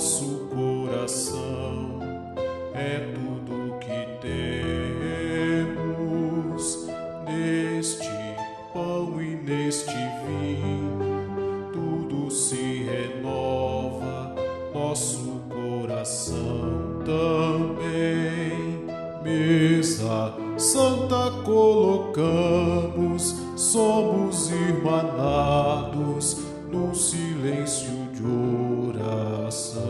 nosso coração é tudo que temos. Neste pão e neste vinho, tudo se renova, nosso coração também. Mesa santa colocamos, somos irmanados num silêncio de oração.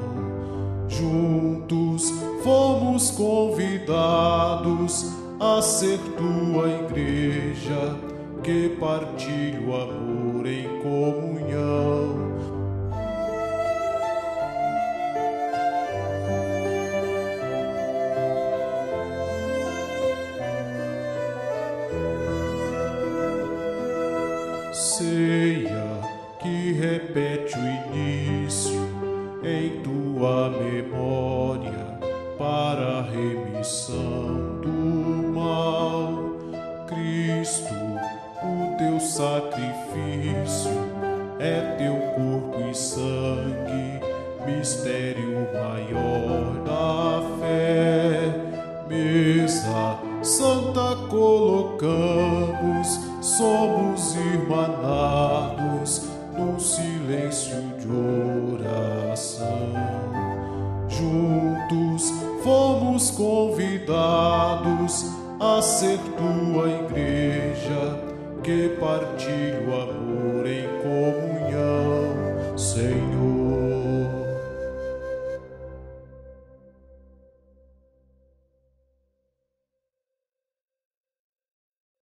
Juntos fomos convidados a ser tua igreja, que partilha o amor em comunhão. Ceia que repete o início em tua memória para a remissão do mal. Cristo, o teu sacrifício é teu corpo e sangue, mistério maior da fé. Mesa santa colocamos, somos irmanados num silêncio de oração. Juntos fomos convidados a ser